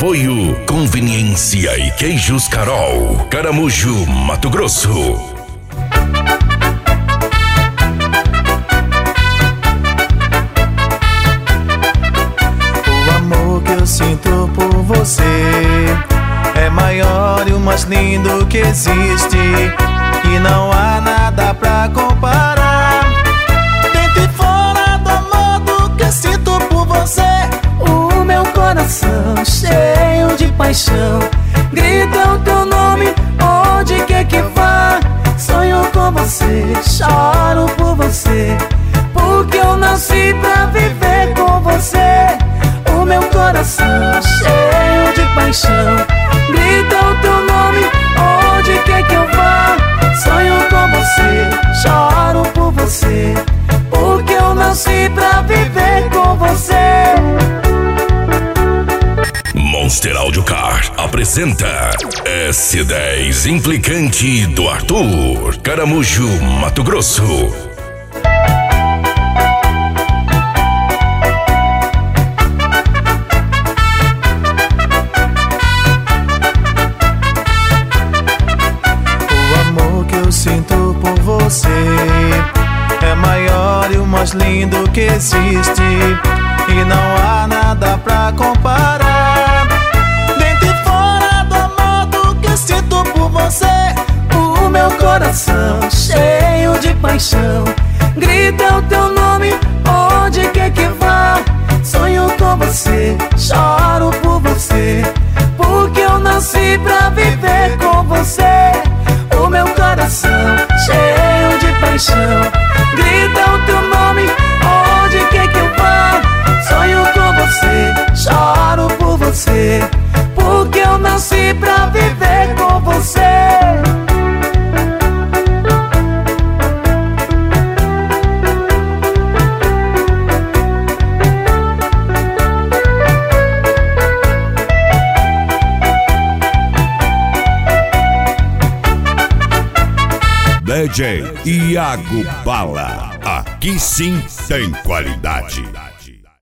Apoio Conveniência e Queijos Carol, Caramujo, Mato Grosso. O amor que eu sinto por você é maior e o mais lindo que existe, e não há nada pra comparar. Dentro e fora do amor do que sinto por você, o meu coração cheio de paixão grita o teu nome onde quer que vá. Sonho com você, choro por você, porque eu nasci pra viver com você. O meu coração cheio de paixão grita o teu nome onde quer que eu vá. Sonho com você, choro por você, porque eu nasci pra viver com você. Monster Audio Car apresenta S10 Implicante do Arthur, Caramujo, Mato Grosso. o amor que eu sinto por você é maior e o mais lindo que existe, e não há nada pra comparar. Dentro e fora do amor do que sinto por você, O meu coração cheio de paixão grita o teu nome onde quer que vá. Sonho com você, choro por você, porque eu nasci pra viver com você. O meu coração cheio de paixão grita o teu nome onde quer que eu vá. Sonho com você, choro por você, porque eu nasci pra viver com você. DJ Iago Bala, aqui sim tem qualidade.